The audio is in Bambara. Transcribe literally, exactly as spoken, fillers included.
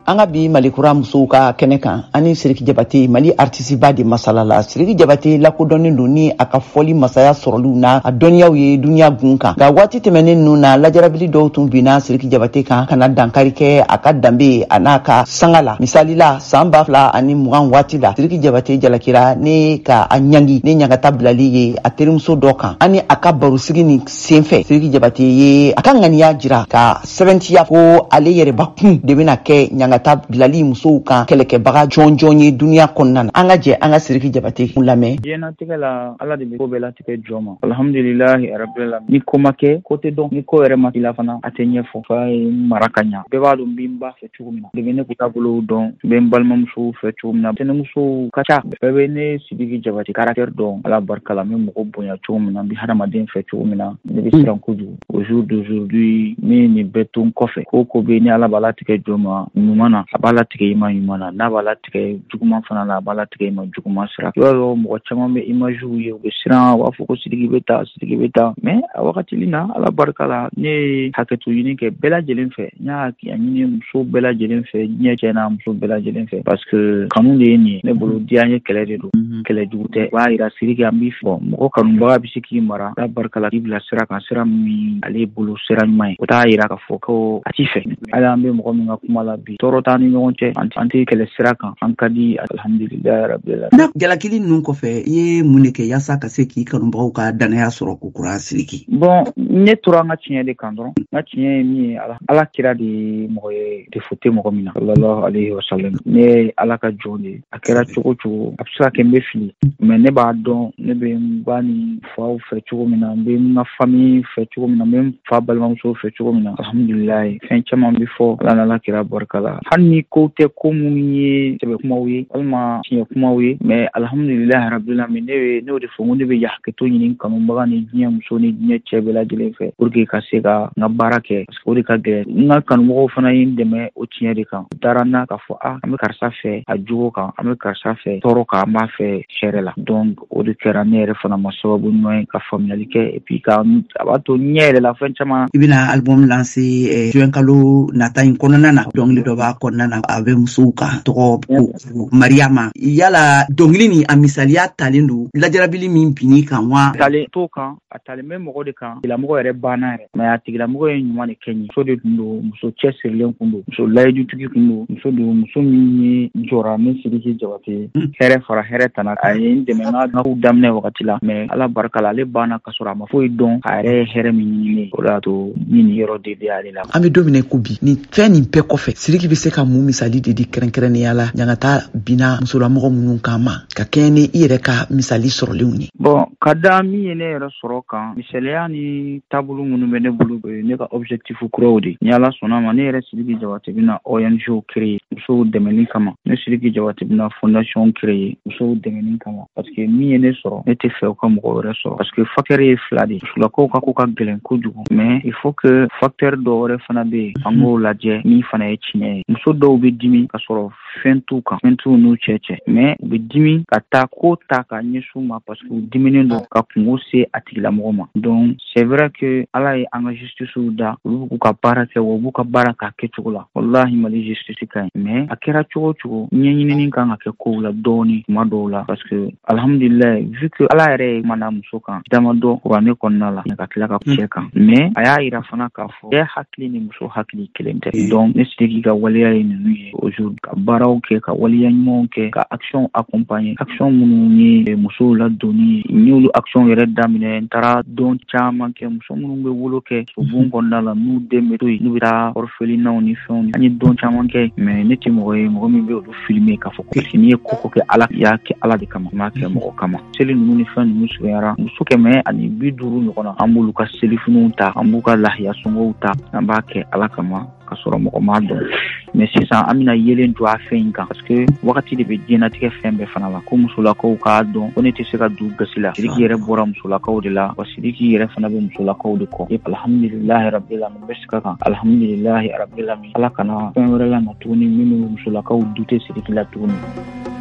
an ka bi Malikura musow ka kɛnɛ kan ani Sidiki Jabate Mali artiste ba de masala la. Sidiki Jabate lakodɔnnen don ni a ka fɔli masaya sɔrɔliw na a dɔnniyaw ye dunuya gun kan. Nka waati tɛmɛnen ninnu na lajarabili dɔw tun binna Sidiki Jabate kan kana dankari kɛ a ka danbe a n'a ka sanga la. Misali la san ba fila ani mugan waati la Sidiki Jabate jalakira ne ka a ɲangi ne ɲagata bilali ye a terimuso dɔ kan ani a ka barosigi ni senfɛ. Sidiki Jabate ye a ka ŋaniya jira ka sɛbɛntiya ko ale yɛrɛbakun de bɛna kɛ ɲagata bilali musow kan kɛlɛkɛbaga jɔn jɔn ye dunuya kɔnɔna na. An ka jɛ an ka Sidiki Jabate lamɛn. Diɲɛnatigɛ la Ala de bɛ ko bɛɛ latigɛ jɔn ma. Alhamdulilahi rabbil alamin. Ni ko ma kɛ ko tɛ dɔn, ni ko yɛrɛ ma k'i la fana a tɛ ɲɛfɔ. Fa ye mara ka ɲa. Bɛɛ b'a dɔn n bɛ n ba fɛ cogo min na. Bɛɛ bɛ ne kun taabolo dɔn, n bɛ n balimamusow fɛ cogo min na. Tɛnɛmusow ka ca. Bɛɛ bɛ ne Sidiki Jabate caractère dɔn. Ala barika la n bɛ mɔgɔ bonya cogo min na, n bɛ hadamaden fɛ cogo min na. Ne bɛ siran kojugu. Au jour d'aujourd'hui ne nin bɛɛ to n kɔfɛ. Ko ko bɛ ni Ala b'a latigɛ jɔn ma ɲuman na, a b'a latigɛ i ma ɲuman na. N'a b'a latigɛ juguman fana la, a b'a latigɛ i ma juguman sira. I b'a dɔn mɔgɔ caman bɛ imagew ye u bɛ siran u b'a fɔ ko Sidiki bɛ taa Sidiki bɛ taa mais a wagatinin na Ala barika la ne ye hakɛto ɲini kɛ bɛɛ lajɛlen fɛ. N y'a ɲini muso bɛɛ lajɛlen fɛ, diɲɛ cɛ n'a muso bɛɛ lajɛlen fɛ parce que kanu de ye nin ye. Ne bolo diya ye kɛlɛ de don, kɛlɛ jugu tɛ. O b'a yira Sidiki an b'i fɔ mɔgɔ kanubaga bɛ se k'i mara Ala barika la k'i bila sira kan, sira min ale bolo sira ɲuman ye. O t'a yira k'a fɔ ko a t'i fɛ. Hali an bɛ mɔgɔ min ka kuma la bi tɔɔrɔ t'an ni ɲɔgɔn cɛ, an tɛ kɛlɛ sira kan, an ka di alhamdulilahi rabbil alamin. Na jalakili ninnu kɔfɛ i ye mun de kɛ yaasa ka se k'i kanubagaw ka danaya sɔrɔ kokura Sidiki? Bon ne tora an ka tiɲɛ de kan dɔrɔn. N ka tiɲɛ ye min ye Ala, Ala kira de ye mɔgɔ ye defo tɛ mɔgɔ min na sallallahu alayhi wa sallam. Ne ye Ala ka jɔn de ye. A kɛra cogo cogo a bɛ se ka kɛ n bɛ fili mais ne b'a dɔn ne bɛ n ba ni faw fɛ cogo min na, n bɛ n ka famille fɛ cogo min na, n bɛ n fa balimamuso fɛ cogo min na alhamdulilahi fɛn caman bɛ fɔ Ala n'Ala kira barika la. Hali ni ko tɛ ko minnu ye sɛbɛ kumaw ye walima tiɲɛ kumaw ye mais alhamdulilahi rabbil alamin ne bɛ ne y'o de fɔ ko ne bɛ hakɛto ɲini kanubaga ni diɲɛ muso ni diɲɛ cɛ bɛɛ lajɛlen fɛ pour que ka se ka n ka baara kɛ parce que o de ka gɛlɛn. N ka kanumɔgɔw fana ye n dɛmɛ o tiɲɛ de kan. U taara n'a k'a fɔ ah an bɛ karisa fɛ a jogo kan, an bɛ karisa fɛ tɔɔrɔ kan, an b'a fɛ hɛrɛ la. Donc o de kɛra ne yɛrɛ fana ma sababu ɲuman ye ka faamuyali kɛ et puis ka a b'a to ɲɛ yɛrɛ la fɛn caman. I bɛna album lancer juin kalo nata in kɔnɔna na, dɔnkili dɔ b'a kɔnɔna na a bɛ musow kan tɔgɔ ko Mariama. Yala dɔnkili ni a misaliya talen don lajarabili min binni kan wa? Talen t'o kan, a talen bɛ mɔgɔ de kan. Tigilamɔgɔ yɛrɛ banna yɛrɛ mais a tigilamɔgɔ ye ɲuman de kɛ ɲe. Muso de tun don, muso cɛsirilen kun don, muso layijutigi kun don, muso don muso min ye jɔra ne Sidiki Jabate hɛrɛ fara hɛrɛ tana. A ye n dɛmɛ n ka kow daminɛ wagati la mais Ala barika la ale banna ka sɔrɔ a ma foyi dɔn a yɛrɛ ye hɛrɛ min ɲini. O de y'a to ni nin yɔrɔ de bɛ ale la. An bɛ don min na ko bi ni fɛn nin bɛɛ kɔfɛ Sidiki bɛ se ka mun misali de di kɛrɛnkɛrɛnnenya la ɲagata binna musolamɔgɔ minnu kan ma ka kɛɲɛ ni i yɛrɛ ka misali sɔrɔlenw ye? Bon ka da min ye ne yɛrɛ sɔrɔ kan misaliya ni taabolo minnu bɛ ne bolo ne ka objectif kuraw de. Ni Ala sɔnna ma ne yɛrɛ Sidiki Jabate bɛna O N G créer musow dɛmɛni kama. Ne Sidiki Jabate bɛna fondation créer musow dɛmɛni kama parce que min ye ne sɔrɔ ne tɛ fɛ u ka mɔgɔ wɛrɛ sɔrɔ parce que facteur ye fila de. Musolakaw ka ko ka gɛlɛn kojugu mais il faut que facteur dɔ wɛrɛ fana bɛ yen an k'o lajɛ min fana ye tiɲɛ ye. Muso dɔw bɛ dimi ka sɔrɔ fɛn t'u kan, fɛn t'u n'u cɛ cɛ mais u bɛ dimi ka taa ko ta ka ɲɛsin ma parce que u diminen don ka kungo se a tigilamɔgɔ ma. Donc c'est vrai que Ala ye an ka justice da olu b'u ka baara kɛ wa u b'u ka baara k'a kɛcogo la. Wallahi Mali justice ka ɲi mais a kɛra cogo cogo ɲɛɲinini kan ka kɛ kow la dɔɔni tuma dɔw la parce que alhamdulilahi vu que Ala yɛrɛ ye kumana muso kan damadɔ kuranɛ kɔnɔna la ka tila ka cɛ kan mais a y'a yira fana k'a fɔ cɛ hakili ni muso hakili kelen tɛ. Donc ne Sidiki ka waleya ye ninnu ye aujourd'hui ka baaraw kɛ ka waleya ɲumanw kɛ ka action accompagner action minnu ye musow ladonni n y'olu action yɛrɛ daminɛ n taara dɔn caman kɛ muso minnu bɛ wolo kɛ sobon kɔnɔna la n'u den bɛ to yen n'u bɛ taa orphelinats ni fɛnw an ye dɔn caman kɛ mais ne tɛ mɔgɔ ye mɔgɔ min bɛ olu filmer k'a fɔ ko n'i ye ko ko kɛ Ala i y'a kɛ Ala de kama i m'a kɛ mɔgɔ kama. Seli ninnu ni fɛn ninnu surunyara muso kɛmɛ ani bi duuru ɲɔgɔn na an b'olu ka selifiniw ta an b'u ka lahiya sɔngɔw ta an b'a kɛ Ala kama ka sɔrɔ mɔgɔ m'a dɔn mais sisan an bɛna yelen jɔ a fɛn in kan parce que wagati de bɛ diɲɛnatigɛ fɛn bɛɛ fana la ko musolakaw k'a dɔn ko ne tɛ se ka du gasi la. Sidiki yɛrɛ bɔra musolakaw de la wa Sidiki yɛrɛ fana bɛ musolakaw de kɔ. Et alhamdulilahi rabbil alamin n bɛ sika kan alhamdulilahi rabbil alamin Ala kana fɛn wɛrɛ la na tuguni min bɛ musolakaw dute Sidiki la tuguni.